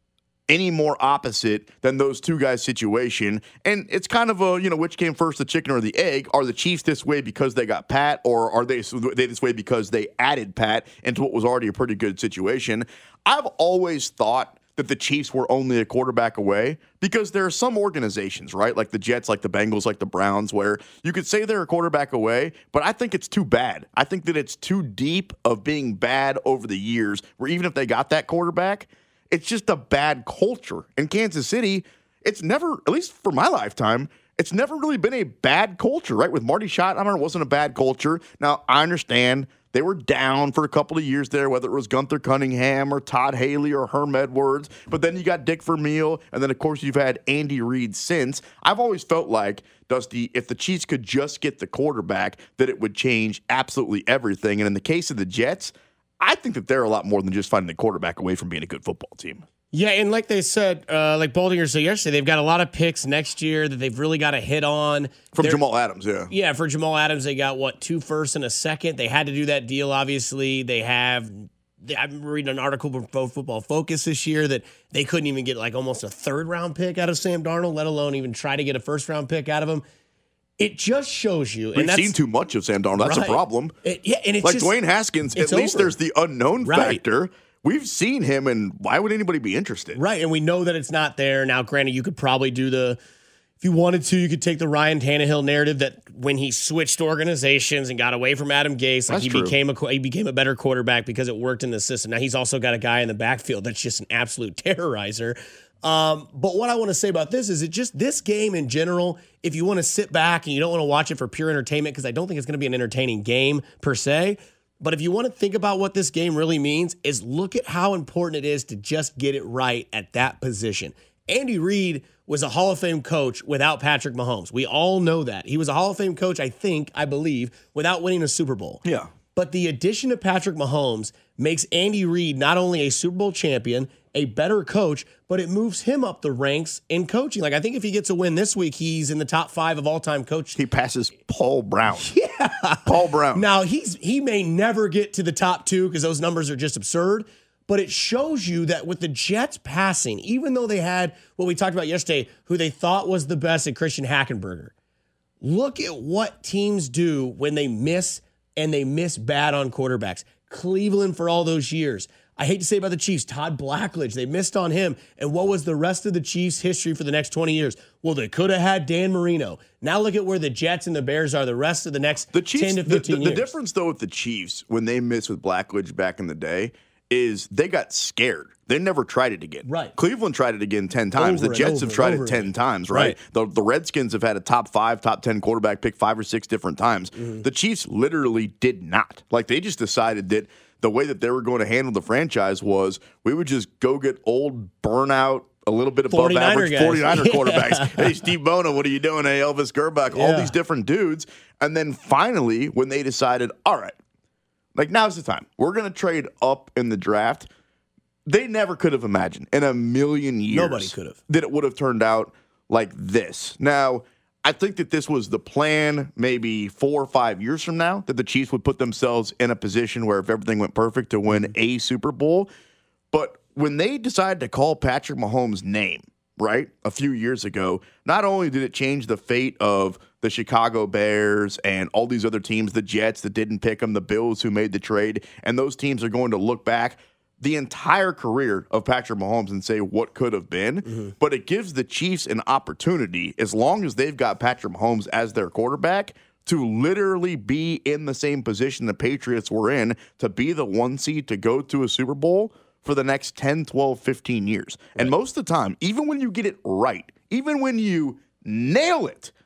any more opposite than those two guys' situation. And it's kind of a, which came first, the chicken or the egg? Are the Chiefs this way because they got Pat, or are they this way because they added Pat into what was already a pretty good situation? I've always thought that the Chiefs were only a quarterback away, because there are some organizations, right, like the Jets, like the Bengals, like the Browns, where you could say they're a quarterback away, but I think it's too bad. I think that it's too deep of being bad over the years, where even if they got that quarterback, it's just a bad culture. In Kansas City, it's never, at least for my lifetime, it's never really been a bad culture, right? With Marty Schottenheimer, it wasn't a bad culture. Now, I understand they were down for a couple of years there, whether it was Gunther Cunningham or Todd Haley or Herm Edwards. But then you got Dick Vermeil, and then, of course, you've had Andy Reid since. I've always felt like, Dusty, if the Chiefs could just get the quarterback, that it would change absolutely everything. And in the case of the Jets, I think that they're a lot more than just finding a quarterback away from being a good football team. Yeah, and like they said, like Baldinger said yesterday, they've got a lot of picks next year that they've really got to hit on. From Jamal Adams, yeah. Yeah, for Jamal Adams, they got, 2 firsts and a second. They had to do that deal, obviously. I'm reading an article from Pro Football Focus this year that they couldn't even get almost a third-round pick out of Sam Darnold, let alone even try to get a first-round pick out of him. It just shows you. We've seen too much of Sam Darnold. That's a problem. And it's like just, Dwayne Haskins, at least there's the unknown factor. We've seen him, and why would anybody be interested? Right, and we know that it's not there. Now, granted, you could probably do if you wanted to, you could take the Ryan Tannehill narrative that when he switched organizations and got away from Adam Gase, he became a better quarterback because it worked in the system. Now, he's also got a guy in the backfield that's just an absolute terrorizer. But what I want to say about this is this game in general, if you want to sit back and you don't want to watch it for pure entertainment, because I don't think it's going to be an entertaining game per se, but if you want to think about what this game really means, is look at how important it is to just get it right at that position. Andy Reid was a Hall of Fame coach without Patrick Mahomes. We all know that. He was a Hall of Fame coach, I believe, without winning a Super Bowl. Yeah. But the addition of Patrick Mahomes makes Andy Reid not only a Super Bowl champion, a better coach, but it moves him up the ranks in coaching. I think if he gets a win this week, he's in the top 5 of all-time coaches. He passes Paul Brown. Yeah. Paul Brown. Now, he may never get to the top 2 because those numbers are just absurd, but it shows you that with the Jets passing, even though they had what we talked about yesterday, who they thought was the best at Christian Hackenberger, look at what teams do when they miss, and they miss bad on quarterbacks. Cleveland for all those years. I hate to say about the Chiefs, Todd Blackledge, they missed on him. And what was the rest of the Chiefs' history for the next 20 years? Well, they could have had Dan Marino. Now look at where the Jets and the Bears are the rest of the next 10 to 15 years. The difference, though, with the Chiefs, when they missed with Blackledge back in the day, is they got scared. They never tried it again. Right. Cleveland tried it again 10 times. The Jets have tried it 10 times, right? The Redskins have had a top 5, top 10 quarterback pick 5 or 6 different times. Mm-hmm. The Chiefs literally did not. They just decided that the way that they were going to handle the franchise was we would just go get old, burnout, a little bit above average 49er quarterbacks. Hey, Steve Bono, what are you doing? Hey, Elvis Gerbach, all these different dudes. And then finally, when they decided, all right, now's the time. We're going to trade up in the draft. They never could have imagined in a million years. Nobody could have. That it would have turned out like this. Now, I think that this was the plan maybe 4 or 5 years from now, that the Chiefs would put themselves in a position where if everything went perfect to win a Super Bowl. But when they decided to call Patrick Mahomes' name, right, a few years ago, not only did it change the fate of the Chicago Bears and all these other teams, the Jets that didn't pick them, the Bills who made the trade, and those teams are going to look back the entire career of Patrick Mahomes and say what could have been, but it gives the Chiefs an opportunity, as long as they've got Patrick Mahomes as their quarterback, to literally be in the same position the Patriots were in, to be the 1 seed to go to a Super Bowl for the next 10, 12, 15 years. Right. And most of the time, even when you get it right, even when you nail it,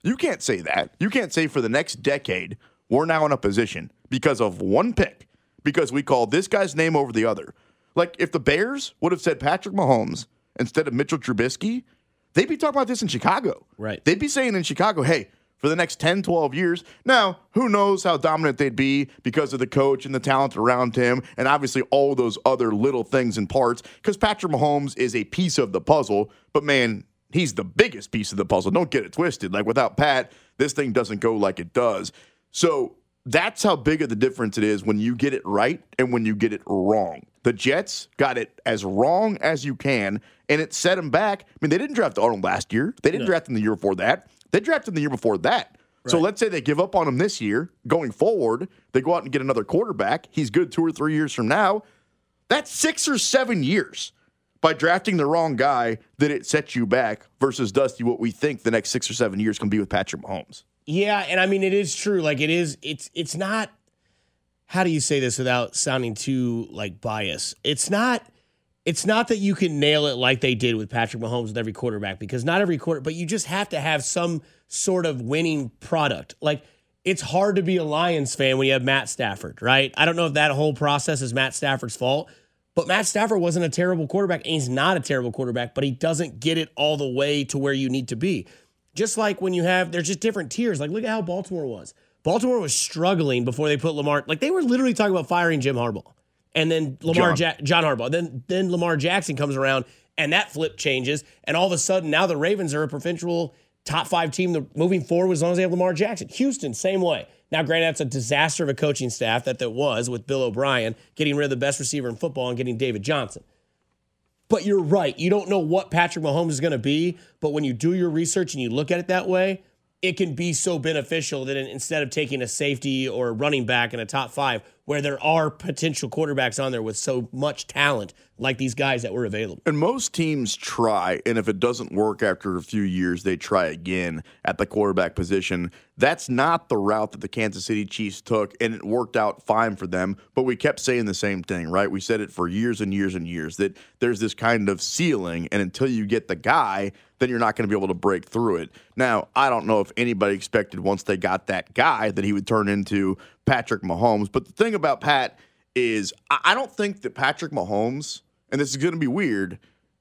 You can't say that. You can't say for the next decade, we're now in a position because of one pick, because we call this guy's name over the other. Like, if the Bears would have said Patrick Mahomes instead of Mitchell Trubisky, they'd be talking about this in Chicago. Right. They'd be saying in Chicago, hey, for the next 10, 12 years. Now, who knows how dominant they'd be because of the coach and the talent around him and obviously all those other little things and parts, because Patrick Mahomes is a piece of the puzzle, but man, he's the biggest piece of the puzzle. Don't get it twisted. Like, without Pat, this thing doesn't go like it does. So that's how big of the difference it is when you get it right and when you get it wrong. The Jets got it as wrong as you can, and it set them back. I mean, they didn't draft Arnold last year. They didn't draft him the year before that. They drafted him the year before that. Right. So let's say they give up on him this year. Going forward, they go out and get another quarterback. He's good 2 or 3 years from now. That's 6 or 7 years by drafting the wrong guy that it sets you back versus, Dusty, what we think the next 6 or 7 years can be with Patrick Mahomes. Yeah, and I mean, it is true. Like, it's not, how do you say this without sounding too, like, biased? It's not that you can nail it like they did with Patrick Mahomes with every quarterback, because not every quarter, but you just have to have some sort of winning product. Like, it's hard to be a Lions fan when you have Matt Stafford, right? I don't know if that whole process is Matt Stafford's fault, but Matt Stafford wasn't a terrible quarterback, and he's not a terrible quarterback, but he doesn't get it all the way to where you need to be. Just like when you have, there's just different tiers. Like, look at how Baltimore was. Baltimore was struggling before they put Lamar. Like, they were literally talking about firing Jim Harbaugh. And then John Harbaugh. Then Lamar Jackson comes around, and that flip changes. And all of a sudden, now the Ravens are a provincial top 5 team moving forward as long as they have Lamar Jackson. Houston, same way. Now, granted, that's a disaster of a coaching staff that was with Bill O'Brien, getting rid of the best receiver in football and getting David Johnson. But you're right. You don't know what Patrick Mahomes is going to be, but when you do your research and you look at it that way, it can be so beneficial that instead of taking a safety or a running back in a top 5, where there are potential quarterbacks on there with so much talent like these guys that were available. And most teams try, and if it doesn't work after a few years, they try again at the quarterback position. That's not the route that the Kansas City Chiefs took, and it worked out fine for them, but we kept saying the same thing, right? We said it for years and years and years, that there's this kind of ceiling, and until you get the guy, then you're not going to be able to break through it. Now, I don't know if anybody expected once they got that guy that he would turn into Patrick Mahomes, but the thing about Pat is I don't think that Patrick Mahomes, and this is going to be weird,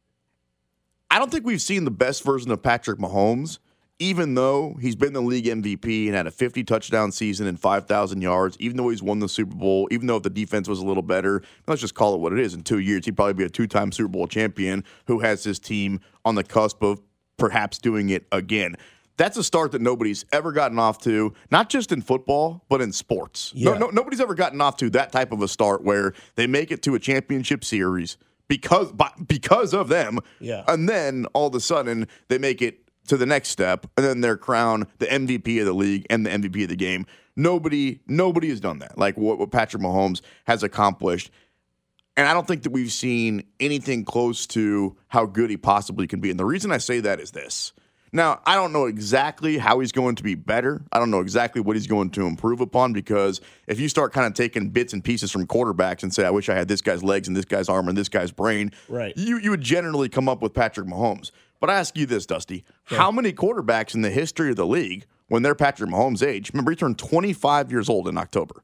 I don't think we've seen the best version of Patrick Mahomes, even though he's been the league MVP and had a 50-touchdown season and 5,000 yards, even though he's won the Super Bowl, even though if the defense was a little better. Let's just call it what it is. In 2 years, he'd probably be a 2-time Super Bowl champion who has his team on the cusp of perhaps doing it again. That's a start that nobody's ever gotten off to, not just in football, but in sports. Yeah. Nobody's ever gotten off to that type of a start where they make it to a championship series because of them, and then all of a sudden they make it to the next step, and then they're crowned the MVP of the league and the MVP of the game. Nobody has done that, like what Patrick Mahomes has accomplished. And I don't think that we've seen anything close to how good he possibly can be. And the reason I say that is this. Now, I don't know exactly how he's going to be better. I don't know exactly what he's going to improve upon, because if you start kind of taking bits and pieces from quarterbacks and say, I wish I had this guy's legs and this guy's arm and this guy's brain, right, you would generally come up with Patrick Mahomes. But I ask you this, Dusty, how many quarterbacks in the history of the league, when they're Patrick Mahomes' age, remember he turned 25 years old in October.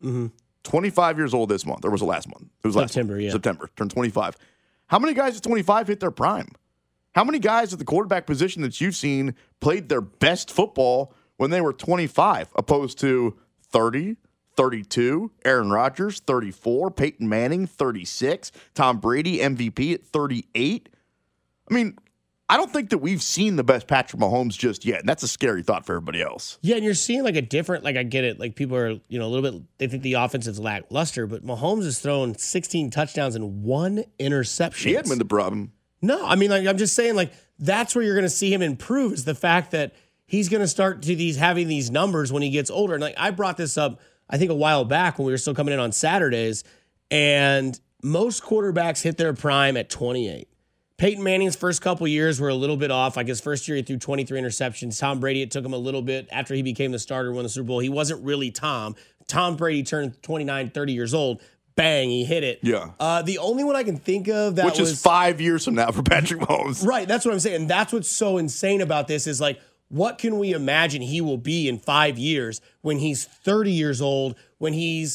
25 years old this month. Or was it last month? It was September, turned 25. How many guys at 25 hit their prime? How many guys at the quarterback position that you've seen played their best football when they were 25, opposed to 30, 32, Aaron Rodgers, 34, Peyton Manning, 36, Tom Brady, MVP at 38? I mean, I don't think that we've seen the best Patrick Mahomes just yet, and that's a scary thought for everybody else. Yeah, and you're seeing like a different, like I get it, like people are, a little bit, they think the offense is lackluster, but Mahomes has thrown 16 touchdowns and 1 interception. He hadn't been the problem. No, I mean, like I'm just saying, like that's where you're going to see him improve, is the fact that he's going to start to having these numbers when he gets older. And like I brought this up, I think a while back when we were still coming in on Saturdays, and most quarterbacks hit their prime at 28. Peyton Manning's first couple years were a little bit off. Like his first year, he threw 23 interceptions. Tom Brady, it took him a little bit after he became the starter, won the Super Bowl. He wasn't really Tom. Tom Brady turned 29, 30 years old. Bang, he hit it. Yeah. The only one I can think of which is 5 years from now for Patrick Mahomes. Right, that's what I'm saying. And that's what's so insane about this is like, what can we imagine he will be in 5 years when he's 30 years old, when he's,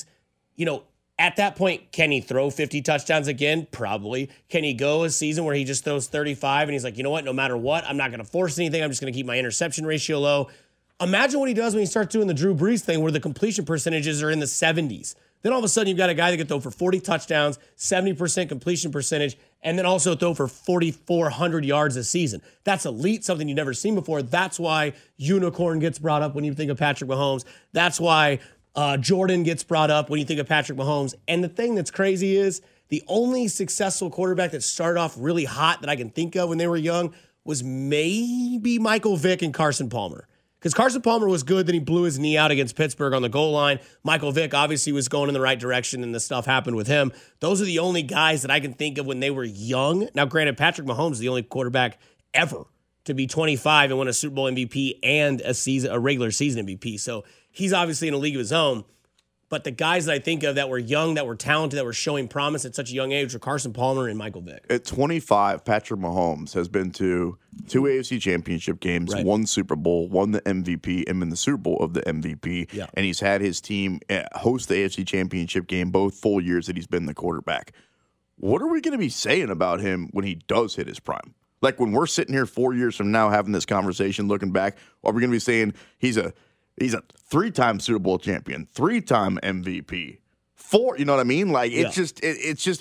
at that point, can he throw 50 touchdowns again? Probably. Can he go a season where he just throws 35 and he's like, you know what, no matter what, I'm not going to force anything. I'm just going to keep my interception ratio low. Imagine what he does when he starts doing the Drew Brees thing where the completion percentages are in the 70s. Then all of a sudden you've got a guy that can throw for 40 touchdowns, 70% completion percentage, and then also throw for 4,400 yards a season. That's elite, something you've never seen before. That's why unicorn gets brought up when you think of Patrick Mahomes. That's why Jordan gets brought up when you think of Patrick Mahomes. And the thing that's crazy is the only successful quarterback that started off really hot that I can think of when they were young was maybe Michael Vick and Carson Palmer. Because Carson Palmer was good, then he blew his knee out against Pittsburgh on the goal line. Michael Vick obviously was going in the right direction, and the stuff happened with him. Those are the only guys that I can think of when they were young. Now, granted, Patrick Mahomes is the only quarterback ever to be 25 and win a Super Bowl MVP and a regular season MVP. So he's obviously in a league of his own. But the guys that I think of that were young, that were talented, that were showing promise at such a young age were Carson Palmer and Michael Vick. At 25, Patrick Mahomes has been to 2 AFC championship games, right. 1 Super Bowl, won the MVP, and been the Super Bowl of the MVP. Yeah. And he's had his team host the AFC championship game both full years that he's been the quarterback. What are we going to be saying about him when he does hit his prime? Like when we're sitting here 4 years from now having this conversation, looking back, are we going to be saying he's a 3-time Super Bowl champion, 3-time MVP, 4, you know what I mean? Like it's just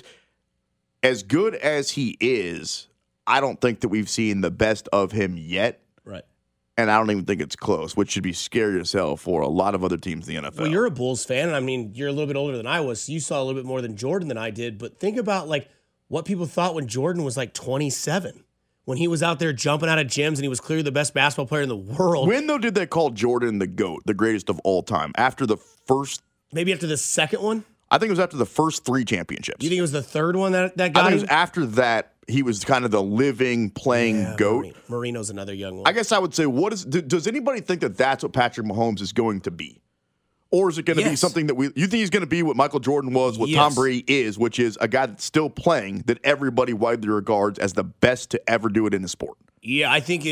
as good as he is, I don't think that we've seen the best of him yet. Right. And I don't even think it's close, which should be scary as hell for a lot of other teams in the NFL. Well, you're a Bulls fan, and I mean, you're a little bit older than I was, so you saw a little bit more than Jordan than I did, but think about like what people thought when Jordan was like 27. When he was out there jumping out of gyms and he was clearly the best basketball player in the world. When, though, did they call Jordan the GOAT, the greatest of all time? After the first... Maybe after the second one? I think it was after the first 3 championships. You think it was the third one that got I think it was after that, he was kind of the living, playing GOAT. Marino's another young one. I guess I would say, does anybody think that that's what Patrick Mahomes is going to be? Or is it going to be something that you think he's going to be what Michael Jordan was, what Tom Brady is, which is a guy that's still playing that everybody widely regards as the best to ever do it in the sport? Yeah, I think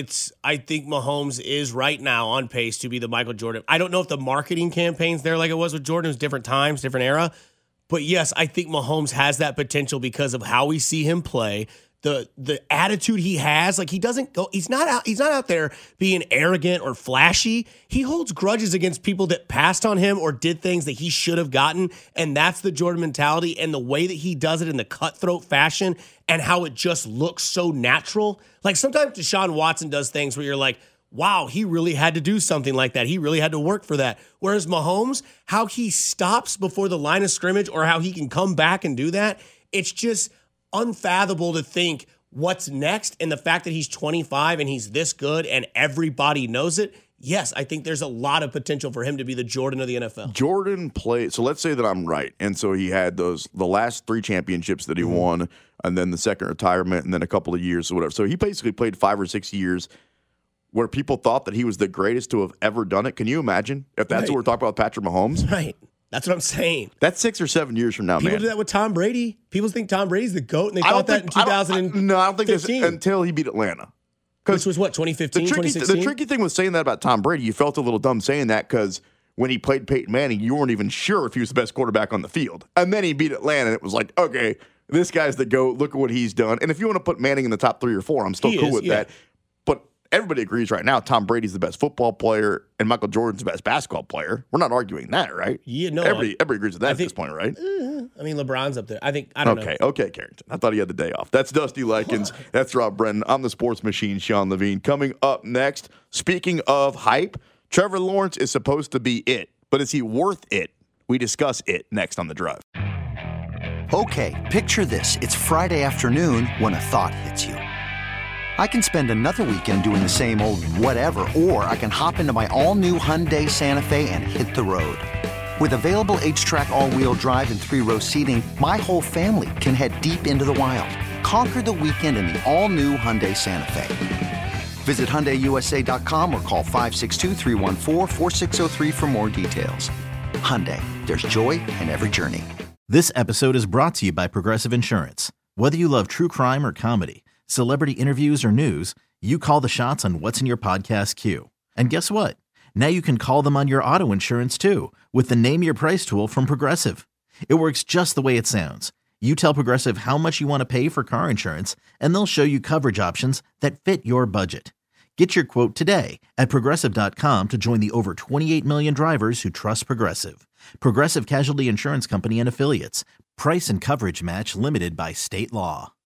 Mahomes is right now on pace to be the Michael Jordan. I don't know if the marketing campaign's there like it was with Jordan. It was different times, different era. But yes, I think Mahomes has that potential because of how we see him play. The attitude he has, like he's not out there being arrogant or flashy. He holds grudges against people that passed on him or did things that he should have gotten, and that's the Jordan mentality and the way that he does it in the cutthroat fashion and how it just looks so natural. Like sometimes Deshaun Watson does things where you're like, wow, he really had to do something like that. He really had to work for that. Whereas Mahomes, how he stops before the line of scrimmage or how he can come back and do that, it's just unfathomable to think what's next, and the fact that he's 25 and he's this good and everybody knows it. Yes, I think there's a lot of potential for him to be the Jordan of the NFL. Jordan played, so let's say that I'm right, and so he had the last 3 championships that he won, and then the second retirement, and then a couple of years or whatever. So he basically played 5 or 6 years where people thought that he was the greatest to have ever done it. Can you imagine if that's what we're talking about, Patrick Mahomes? Right. That's what I'm saying. That's 6 or 7 years from now, People do that with Tom Brady. People think Tom Brady's the GOAT, and they thought that in 2015. No, I don't think that's until he beat Atlanta. Which was what, 2015, 2016? The tricky thing with saying that about Tom Brady, you felt a little dumb saying that because when he played Peyton Manning, you weren't even sure if he was the best quarterback on the field. And then he beat Atlanta, and it was like, okay, this guy's the GOAT. Look at what he's done. And if you want to put Manning in the top 3 or 4, I'm still cool with that. But everybody agrees right now Tom Brady's the best football player and Michael Jordan's the best basketball player. We're not arguing that, right? Yeah, no. Everybody agrees with that at this point, right? I mean, LeBron's up there. I don't know. Okay, Carrington. I thought he had the day off. That's Dusty Likens. That's Rob Brennan. I'm the sports machine, Sean Levine. Coming up next, speaking of hype, Trevor Lawrence is supposed to be it. But is he worth it? We discuss it next on The Drive. Okay, picture this. It's Friday afternoon when a thought hits you. I can spend another weekend doing the same old whatever, or I can hop into my all-new Hyundai Santa Fe and hit the road. With available H-Track all-wheel drive and 3-row seating, my whole family can head deep into the wild. Conquer the weekend in the all-new Hyundai Santa Fe. Visit HyundaiUSA.com or call 562-314-4603 for more details. Hyundai, there's joy in every journey. This episode is brought to you by Progressive Insurance. Whether you love true crime or comedy, celebrity interviews or news, you call the shots on what's in your podcast queue. And guess what? Now you can call them on your auto insurance too with the Name Your Price tool from Progressive. It works just the way it sounds. You tell Progressive how much you want to pay for car insurance, and they'll show you coverage options that fit your budget. Get your quote today at Progressive.com to join the over 28 million drivers who trust Progressive. Progressive Casualty Insurance Company and Affiliates. Price and coverage match limited by state law.